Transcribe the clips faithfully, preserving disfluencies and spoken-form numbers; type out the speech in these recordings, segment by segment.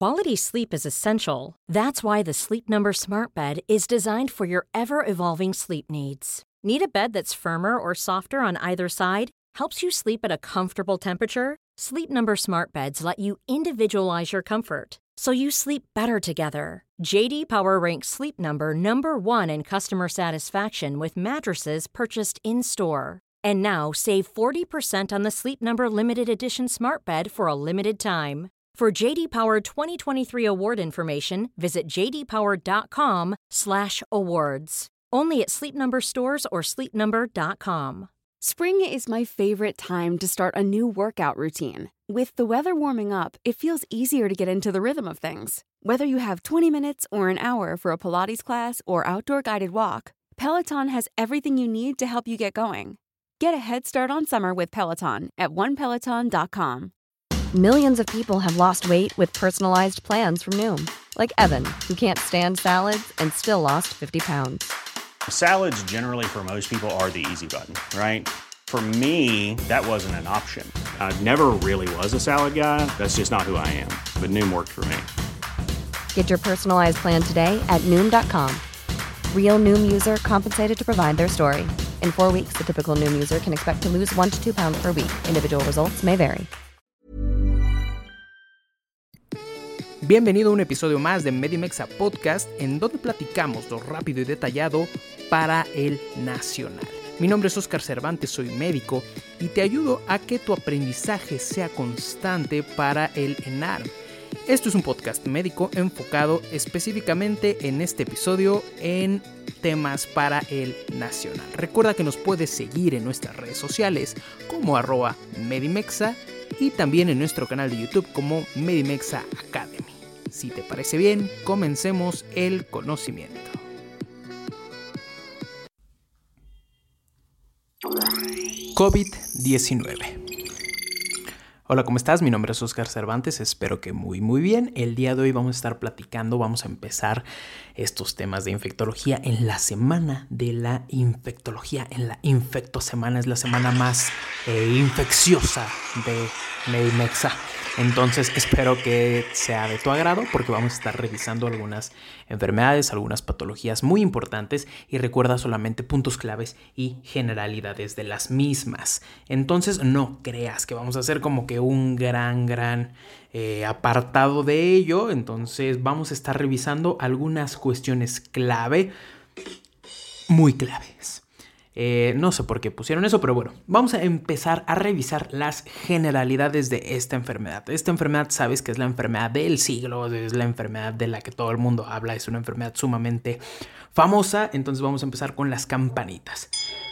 Quality sleep is essential. That's why the Sleep Number Smart Bed is designed for your ever-evolving sleep needs. Need a bed that's firmer or softer on either side? Helps you sleep at a comfortable temperature? Sleep Number Smart Beds let you individualize your comfort, so you sleep better together. J D Power ranks Sleep Number number one in customer satisfaction with mattresses purchased in-store. And now, save forty percent on the Sleep Number Limited Edition Smart Bed for a limited time. For J D Power twenty twenty-three award information, visit j d power dot com slash awards. Only at Sleep Number stores or sleep number dot com. Spring is my favorite time to start a new workout routine. With the weather warming up, it feels easier to get into the rhythm of things. Whether you have twenty minutes or an hour for a Pilates class or outdoor guided walk, Peloton has everything you need to help you get going. Get a head start on summer with Peloton at one peloton dot com. Millions of people have lost weight with personalized plans from Noom. Like Evan, who can't stand salads and still lost fifty pounds. Salads generally for most people are the easy button, right? For me, that wasn't an option. I never really was a salad guy. That's just not who I am. But Noom worked for me. Get your personalized plan today at Noom dot com. Real Noom user compensated to provide their story. In four weeks, the typical Noom user can expect to lose one to two pounds per week. Individual results may vary. Bienvenido a un episodio más de Medimexa Podcast, en donde platicamos lo rápido y detallado para el nacional. Mi nombre es Oscar Cervantes, soy médico y te ayudo a que tu aprendizaje sea constante para el ENARM. Esto es un podcast médico enfocado específicamente en este episodio en temas para el nacional. Recuerda que nos puedes seguir en nuestras redes sociales como arroba Medimexa y también en nuestro canal de YouTube como Medimexa Academy. Si te parece bien, comencemos el conocimiento. COVID diecinueve. Hola, ¿cómo estás? Mi nombre es Oscar Cervantes, espero que muy muy bien. El día de hoy vamos a estar platicando, vamos a empezar estos temas de infectología en la semana de la infectología, en la infectosemana, es la semana más eh, infecciosa de Medimexa. Entonces espero que sea de tu agrado porque vamos a estar revisando algunas enfermedades, algunas patologías muy importantes y recuerda solamente puntos claves y generalidades de las mismas. Entonces no creas que vamos a hacer como que un gran, gran eh, apartado de ello. Entonces vamos a estar revisando algunas cuestiones clave, muy claves. Eh, no sé por qué pusieron eso, pero bueno, vamos a empezar a revisar las generalidades de esta enfermedad. Esta enfermedad sabes que es la enfermedad del siglo, es la enfermedad de la que todo el mundo habla, es una enfermedad sumamente famosa, entonces vamos a empezar con las campanitas.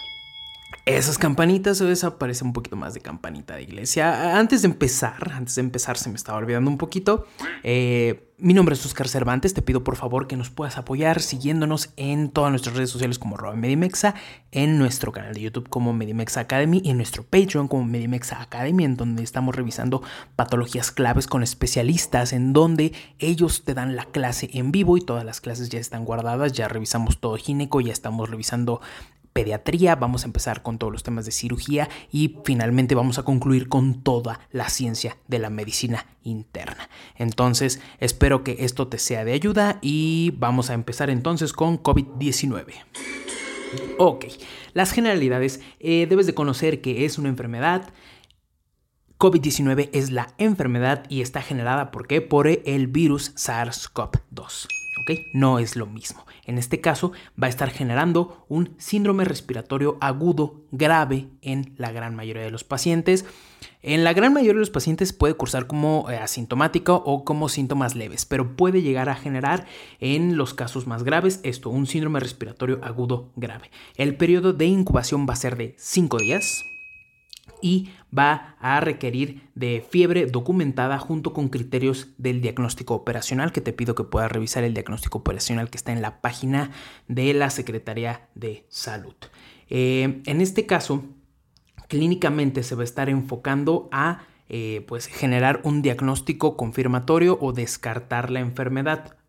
Esas campanitas, o desaparece un poquito más de campanita de iglesia. Antes de empezar, antes de empezar se me estaba olvidando un poquito. Eh, mi nombre es Oscar Cervantes. Te pido por favor que nos puedas apoyar siguiéndonos en todas nuestras redes sociales como arroba Medimexa, en nuestro canal de YouTube como Medimexa Academy y en nuestro Patreon como Medimexa Academy, en donde estamos revisando patologías claves con especialistas, en donde ellos te dan la clase en vivo y todas las clases ya están guardadas. Ya revisamos todo gineco, ya estamos revisando pediatría, vamos a empezar con todos los temas de cirugía y finalmente vamos a concluir con toda la ciencia de la medicina interna. Entonces espero que esto te sea de ayuda y vamos a empezar entonces con COVID diecinueve. Ok, las generalidades, eh, debes de conocer que es una enfermedad. COVID diecinueve es la enfermedad y está generada ¿por qué? Por el virus SARS-CoV dos. ¿Okay? No es lo mismo. En este caso va a estar generando un síndrome respiratorio agudo grave en la gran mayoría de los pacientes. En la gran mayoría de los pacientes puede cursar como eh, asintomático o como síntomas leves, pero puede llegar a generar en los casos más graves esto, un síndrome respiratorio agudo grave. El periodo de incubación va a ser de cinco días. Y va a requerir de fiebre documentada junto con criterios del diagnóstico operacional, que te pido que puedas revisar el diagnóstico operacional que está en la página de la Secretaría de Salud. Eh, en este caso, clínicamente se va a estar enfocando a eh, pues generar un diagnóstico confirmatorio o descartar la enfermedad.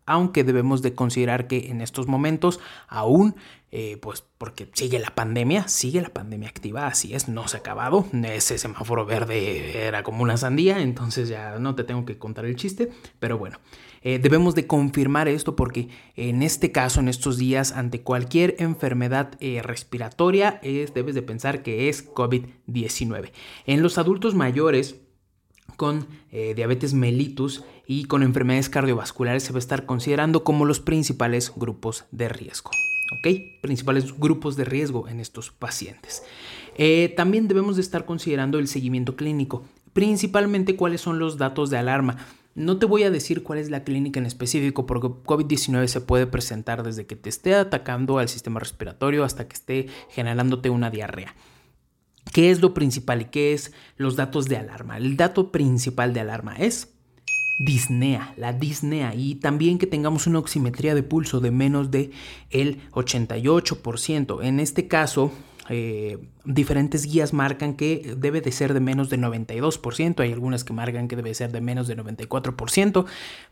aunque debemos de considerar que en estos momentos aún, eh, pues porque sigue la pandemia, sigue la pandemia activa, así es, no se ha acabado, ese semáforo verde era como una sandía, entonces ya no te tengo que contar el chiste, pero bueno, eh, debemos de confirmar esto porque en este caso, en estos días, ante cualquier enfermedad eh, respiratoria, es, debes de pensar que es COVID diecinueve. En los adultos mayores, con eh, diabetes mellitus y con enfermedades cardiovasculares se va a estar considerando como los principales grupos de riesgo. ¿Ok? Principales grupos de riesgo en estos pacientes. Eh, también debemos de estar considerando el seguimiento clínico, principalmente cuáles son los datos de alarma. No te voy a decir cuál es la clínica en específico porque COVID diecinueve se puede presentar desde que te esté atacando al sistema respiratorio hasta que esté generándote una diarrea. ¿Qué es lo principal y qué es los datos de alarma? El dato principal de alarma es disnea, la disnea, y también que tengamos una oximetría de pulso de menos de el ochenta y ocho por ciento. En este caso, eh, diferentes guías marcan que debe de ser de menos de noventa y dos por ciento. Hay algunas que marcan que debe ser de menos de noventa y cuatro por ciento.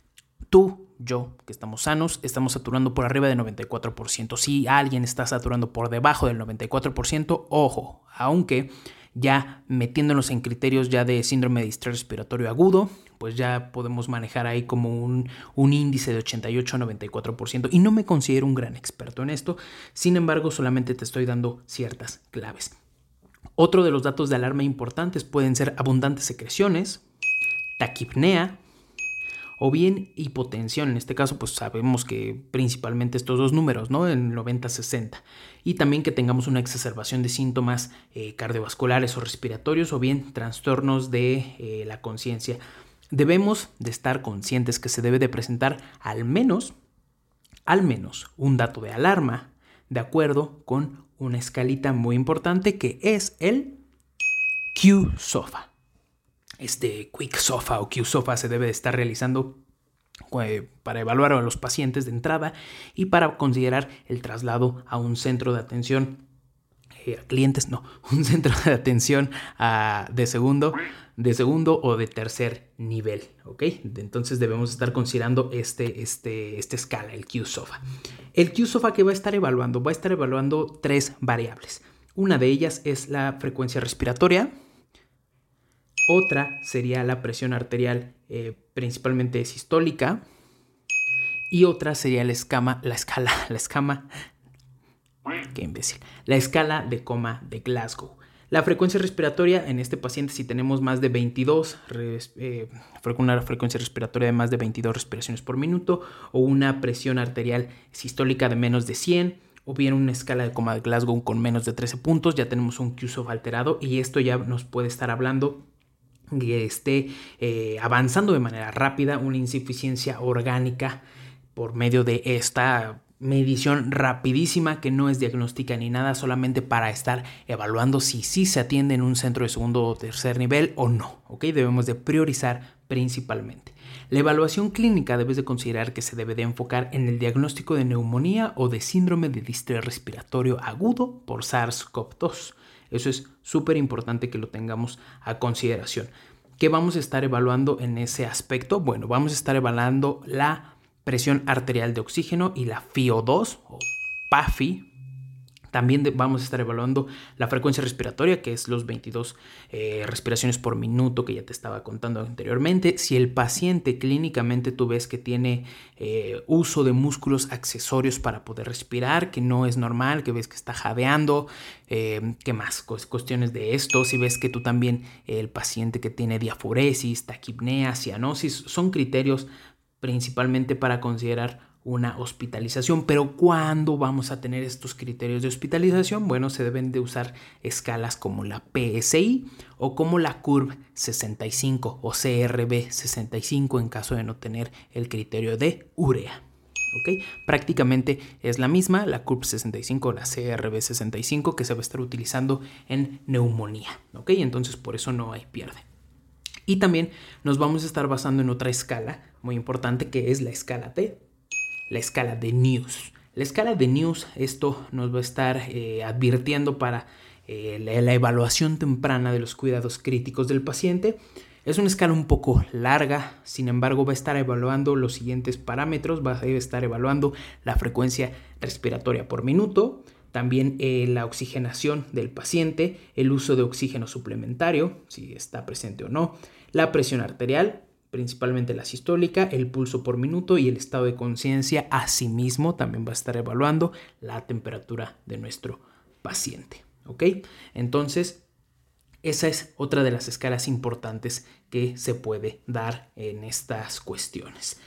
Tú, yo, que estamos sanos, estamos saturando por arriba del noventa y cuatro por ciento. Si alguien está saturando por debajo del noventa y cuatro por ciento, ojo, aunque ya metiéndonos en criterios ya de síndrome de distrés respiratorio agudo, pues ya podemos manejar ahí como un, un índice de ochenta y ocho a noventa y cuatro por ciento. Y no me considero un gran experto en esto, sin embargo, solamente te estoy dando ciertas claves. Otro de los datos de alarma importantes pueden ser abundantes secreciones, taquipnea, o bien hipotensión. En este caso, pues sabemos que principalmente estos dos números, ¿no? En noventa sesenta. Y también que tengamos una exacerbación de síntomas eh, cardiovasculares o respiratorios o bien trastornos de eh, la conciencia. Debemos de estar conscientes que se debe de presentar al menos, al menos un dato de alarma de acuerdo con una escalita muy importante que es el Q SOFA. Este Quick SOFA o Q SOFA se debe de estar realizando eh, para evaluar a los pacientes de entrada y para considerar el traslado a un centro de atención eh, a clientes, no, un centro de atención a, de segundo, de segundo o de tercer nivel, ¿ok? Entonces debemos estar considerando este, este, esta escala, el Q SOFA. El Q SOFA que va a estar evaluando, va a estar evaluando tres variables. Una de ellas es la frecuencia respiratoria. Otra sería la presión arterial, eh, principalmente sistólica. Y otra sería la escama, la escala, la escama, qué imbécil, la escala de coma de Glasgow. La frecuencia respiratoria en este paciente, si tenemos más de veintidós, eh, una frecuencia respiratoria de más de veintidós respiraciones por minuto, o una presión arterial sistólica de menos de cien, o bien una escala de coma de Glasgow con menos de trece puntos, ya tenemos un Q SOFA alterado y esto ya nos puede estar hablando que esté eh, avanzando de manera rápida una insuficiencia orgánica por medio de esta medición rapidísima que no es diagnóstica ni nada, solamente para estar evaluando si sí se atiende en un centro de segundo o tercer nivel o no, ¿ok? Debemos de priorizar principalmente. La evaluación clínica debes de considerar que se debe de enfocar en el diagnóstico de neumonía o de síndrome de distrés respiratorio agudo por SARS-CoV dos. Eso es súper importante que lo tengamos a consideración. ¿Qué vamos a estar evaluando en ese aspecto? Bueno, vamos a estar evaluando la presión arterial de oxígeno y la F I O dos o P A F I. También de, vamos a estar evaluando la frecuencia respiratoria, que es los veintidós eh, respiraciones por minuto que ya te estaba contando anteriormente. Si el paciente clínicamente tú ves que tiene eh, uso de músculos accesorios para poder respirar, que no es normal, que ves que está jadeando, eh, ¿qué más? Cuestiones de esto. Si ves que tú también, eh, el paciente que tiene diaforesis, taquipnea, cianosis, son criterios principalmente para considerar una hospitalización. Pero ¿cuándo vamos a tener estos criterios de hospitalización? Bueno, se deben de usar escalas como la P S I o como la C U R B sesenta y cinco o C R B sesenta y cinco en caso de no tener el criterio de urea. ¿Okay? Prácticamente es la misma, la C U R B sesenta y cinco o la C R B sesenta y cinco, que se va a estar utilizando en neumonía. ¿Okay? Entonces por eso no hay pierde. Y también nos vamos a estar basando en otra escala muy importante, que es la escala T. La escala de News. La escala de News, esto nos va a estar eh, advirtiendo para eh, la, la evaluación temprana de los cuidados críticos del paciente. Es una escala un poco larga, sin embargo va a estar evaluando los siguientes parámetros, va a estar evaluando la frecuencia respiratoria por minuto, también eh, la oxigenación del paciente, el uso de oxígeno suplementario, si está presente o no, la presión arterial, principalmente la sistólica, el pulso por minuto y el estado de conciencia. Asimismo, también va a estar evaluando la temperatura de nuestro paciente, ¿ok? Entonces, esa es otra de las escalas importantes que se puede dar en estas cuestiones.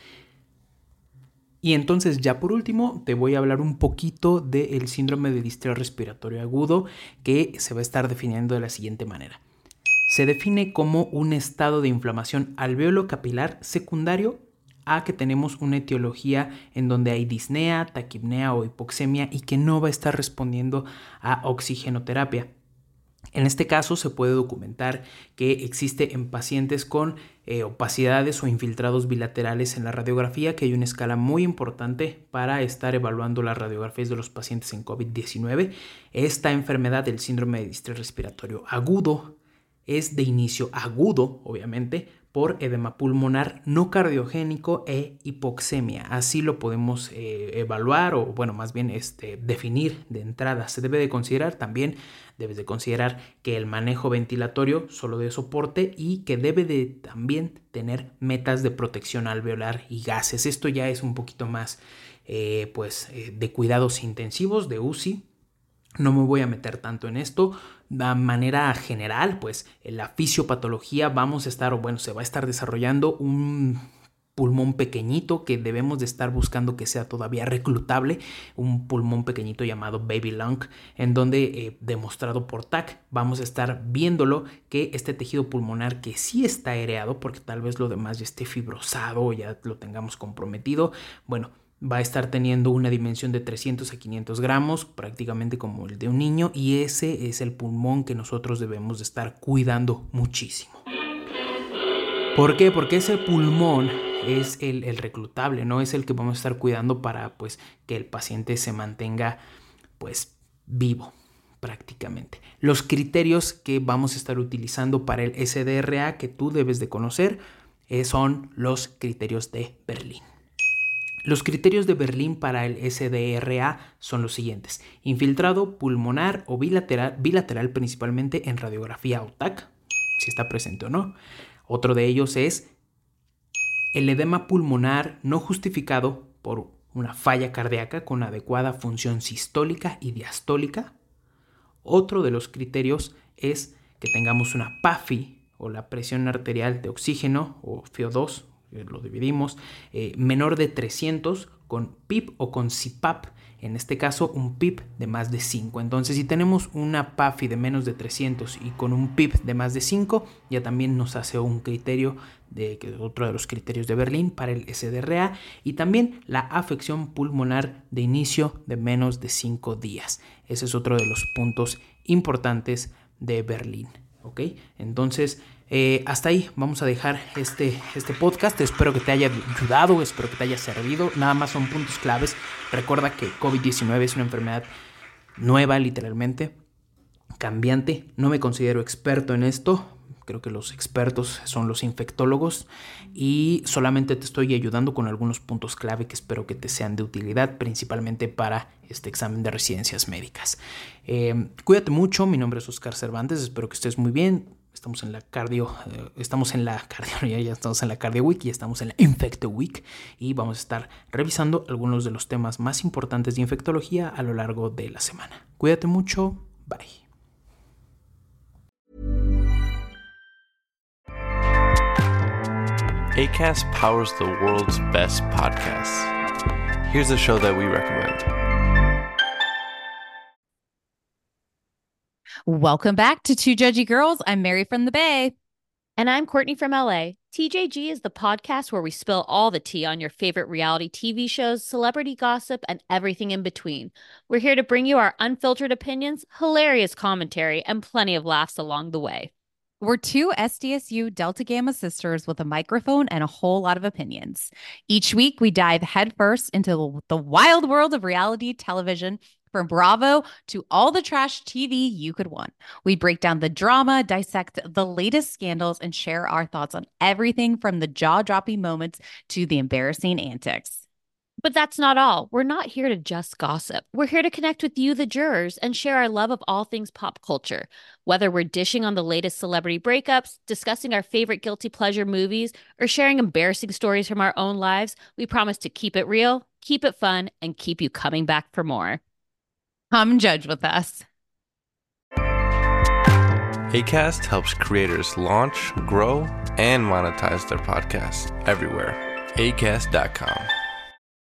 Y entonces, ya por último, te voy a hablar un poquito del síndrome de distrés respiratorio agudo, que se va a estar definiendo de la siguiente manera. Se define como un estado de inflamación alveolo-capilar secundario a que tenemos una etiología en donde hay disnea, taquipnea o hipoxemia y que no va a estar respondiendo a oxigenoterapia. En este caso se puede documentar que existe en pacientes con eh, opacidades o infiltrados bilaterales en la radiografía, que hay una escala muy importante para estar evaluando las radiografías de los pacientes en COVID diecinueve. Esta enfermedad del síndrome de distrés respiratorio agudo es de inicio agudo, obviamente, por edema pulmonar no cardiogénico e hipoxemia. Así lo podemos eh, evaluar o, bueno, más bien este, definir de entrada. Se debe de considerar también, debes de considerar que el manejo ventilatorio solo de soporte y que debe de también tener metas de protección alveolar y gases. Esto ya es un poquito más eh, pues, eh, de cuidados intensivos, de U C I. No me voy a meter tanto en esto. De manera general, pues en la fisiopatología vamos a estar, o bueno, se va a estar desarrollando un pulmón pequeñito que debemos de estar buscando que sea todavía reclutable, un pulmón pequeñito llamado baby lung, en donde eh, demostrado por T A C vamos a estar viéndolo que este tejido pulmonar que sí está aereado, porque tal vez lo demás ya esté fibrosado o ya lo tengamos comprometido, bueno, va a estar teniendo una dimensión de trescientos a quinientos gramos, prácticamente como el de un niño, y ese es el pulmón que nosotros debemos de estar cuidando muchísimo. ¿Por qué? Porque ese pulmón es el, el reclutable, no es el que vamos a estar cuidando para pues, que el paciente se mantenga pues, vivo prácticamente. Los criterios que vamos a estar utilizando para el S D R A que tú debes de conocer eh, son los criterios de Berlín. Los criterios de Berlín para el S D R A son los siguientes: infiltrado pulmonar o bilateral, bilateral principalmente en radiografía o T A C, si está presente o no. Otro de ellos es el edema pulmonar no justificado por una falla cardíaca con adecuada función sistólica y diastólica. Otro de los criterios es que tengamos una P A F I o la presión arterial de oxígeno o F I O dos, lo dividimos, eh, menor de trescientos con P I P o con C P A P, en este caso un P I P de más de cinco. Entonces, si tenemos una P A F I de menos de trescientos y con un P I P de más de cinco, ya también nos hace un criterio, de que otro de los criterios de Berlín para el S D R A, y también la afección pulmonar de inicio de menos de cinco días. Ese es otro de los puntos importantes de Berlín, ¿ok? Entonces, Eh, hasta ahí vamos a dejar este, este podcast. Espero que te haya ayudado, espero que te haya servido. Nada más son puntos claves. Recuerda que COVID diecinueve es una enfermedad nueva, literalmente, cambiante. No me considero experto en esto. Creo que los expertos son los infectólogos y solamente te estoy ayudando con algunos puntos clave que espero que te sean de utilidad, principalmente para este examen de residencias médicas. Eh, cuídate mucho. Mi nombre es Oscar Cervantes. Espero que estés muy bien. Estamos en la cardio, eh, estamos en la cardio, ya, ya estamos en la Cardio Week y estamos en la Infecto Week y vamos a estar revisando algunos de los temas más importantes de infectología a lo largo de la semana. Cuídate mucho, bye. Acast powers the world's best podcasts. Here's a show that we recommend. Welcome back to Two Judgy Girls. I'm Mary from the Bay. And I'm Courtney from L A. T J G is the podcast where we spill all the tea on your favorite reality T V shows, celebrity gossip, and everything in between. We're here to bring you our unfiltered opinions, hilarious commentary, and plenty of laughs along the way. We're two S D S U Delta Gamma sisters with a microphone and a whole lot of opinions. Each week, we dive headfirst into the wild world of reality television, From Bravo to all the trash T V you could want. We break down the drama, dissect the latest scandals, and share our thoughts on everything from the jaw-dropping moments to the embarrassing antics. But that's not all. We're not here to just gossip. We're here to connect with you, the jurors, and share our love of all things pop culture. Whether we're dishing on the latest celebrity breakups, discussing our favorite guilty pleasure movies, or sharing embarrassing stories from our own lives, we promise to keep it real, keep it fun, and keep you coming back for more. Come judge with us. Acast helps creators launch, grow, and monetize their podcasts everywhere. acast dot com.